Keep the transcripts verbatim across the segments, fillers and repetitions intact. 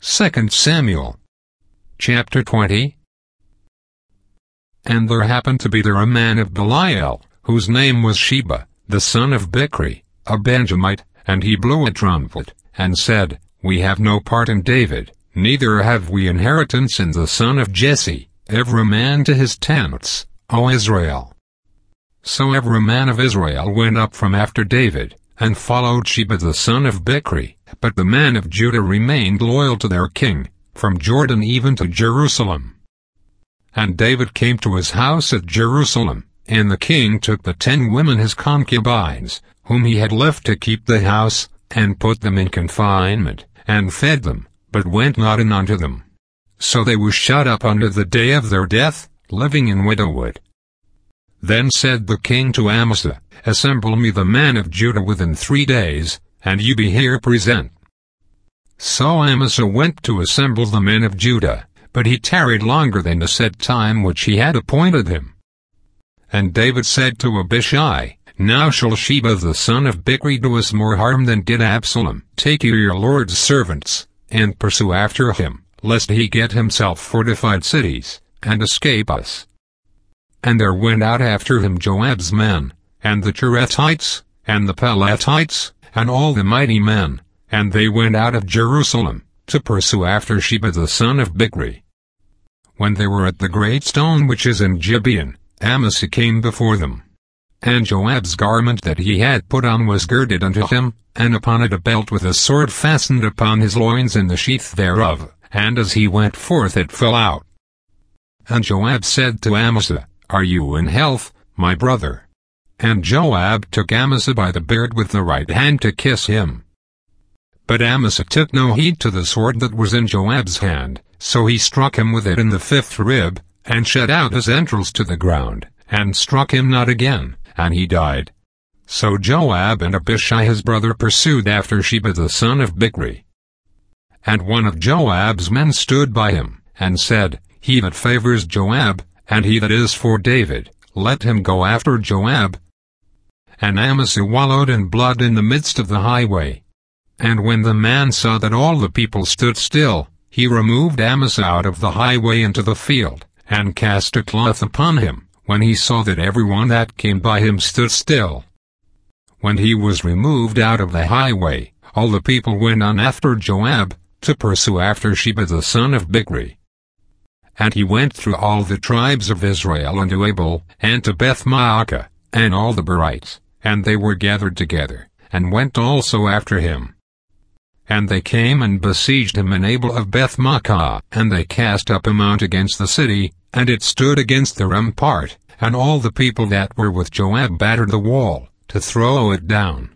Second Samuel chapter twenty. And there happened to be there a man of Belial, whose name was Sheba, the son of Bichri, a Benjamite, and he blew a trumpet, and said, We have no part in David, neither have we inheritance in the son of Jesse, every man to his tents, O Israel. So every man of Israel went up from after David, and followed Sheba the son of Bichri, but the men of Judah remained loyal to their king, from Jordan even to Jerusalem. And David came to his house at Jerusalem, and the king took the ten women his concubines, whom he had left to keep the house, and put them in confinement, and fed them, but went not in unto them. So they were shut up unto the day of their death, living in widowhood. Then said the king to Amasa, Assemble me the men of Judah within three days, and you be here present. So Amasa went to assemble the men of Judah, but he tarried longer than the said time which he had appointed him. And David said to Abishai, Now shall Sheba the son of Bichri do us more harm than did Absalom. Take you your lord's servants, and pursue after him, lest he get himself fortified cities, and escape us. And there went out after him Joab's men, and the Cherethites, and the Pelethites, and all the mighty men, and they went out of Jerusalem, to pursue after Sheba the son of Bichri. When they were at the great stone which is in Gibeon, Amasa came before them. And Joab's garment that he had put on was girded unto him, and upon it a belt with a sword fastened upon his loins in the sheath thereof, and as he went forth it fell out. And Joab said to Amasa, Are you in health, my brother? And Joab took Amasa by the beard with the right hand to kiss him. But Amasa took no heed to the sword that was in Joab's hand, so he struck him with it in the fifth rib, and shut out his entrails to the ground, and struck him not again, and he died. So Joab and Abishai his brother pursued after Sheba the son of Bichri. And one of Joab's men stood by him, and said, He that favors Joab, and he that is for David, let him go after Joab. And Amasa wallowed in blood in the midst of the highway. And when the man saw that all the people stood still, he removed Amasa out of the highway into the field, and cast a cloth upon him, when he saw that every one that came by him stood still. When he was removed out of the highway, all the people went on after Joab, to pursue after Sheba the son of Bichri. And he went through all the tribes of Israel unto Abel, and to Beth-maachah, and all the Berites, and they were gathered together, and went also after him. And they came and besieged him in Abel of Beth-maachah, and they cast up a mount against the city, and it stood against the rampart, and all the people that were with Joab battered the wall, to throw it down.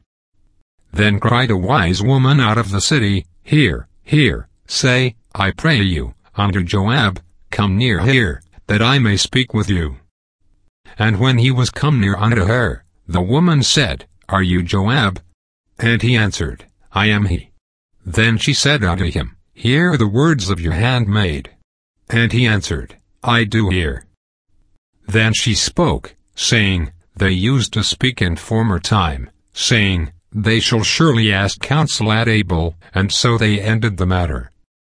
Then cried a wise woman out of the city, Hear, hear, say, I pray you, unto Joab, Come near here, that I may speak with you. And when he was come near unto her, the woman said, Are you Joab? And he answered, I am he. Then she said unto him, Hear the words of your handmaid. And he answered, I do hear. Then she spoke, saying, They used to speak in former time, saying, They shall surely ask counsel at Abel, and so they ended the matter.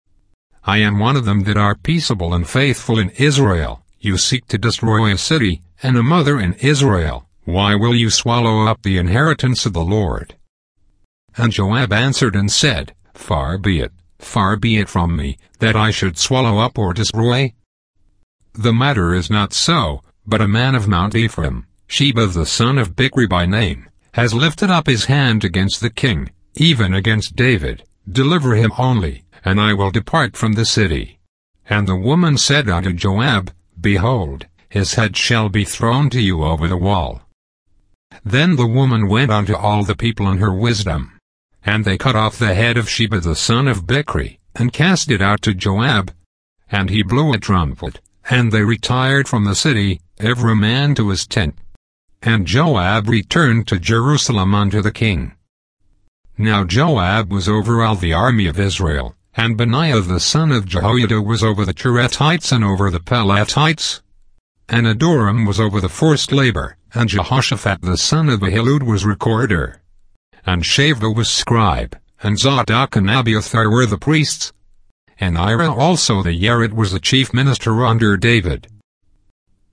I am one of them that are peaceable and faithful in Israel. You seek to destroy a city, and a mother in Israel. Why will you swallow up the inheritance of the Lord? And Joab answered and said, Far be it, far be it from me, that I should swallow up or destroy. The matter is not so, but a man of Mount Ephraim, Sheba the son of Bichri by name, has lifted up his hand against the king, even against David. Deliver him only, and I will depart from the city. And the woman said unto Joab, Behold, his head shall be thrown to you over the wall. Then the woman went unto all the people in her wisdom. And they cut off the head of Sheba the son of Bichri, and cast it out to Joab. And he blew a trumpet, and they retired from the city, every man to his tent. And Joab returned to Jerusalem unto the king. Now Joab was over all the army of Israel, and Benaiah the son of Jehoiada was over the Cherethites and over the Pelethites. And Adoram was over the forced labor, and Jehoshaphat the son of Ahilud was recorder. And Shavda was scribe, and Zadok and Abiathar were the priests. and Ira also the Yerit was the chief minister under David.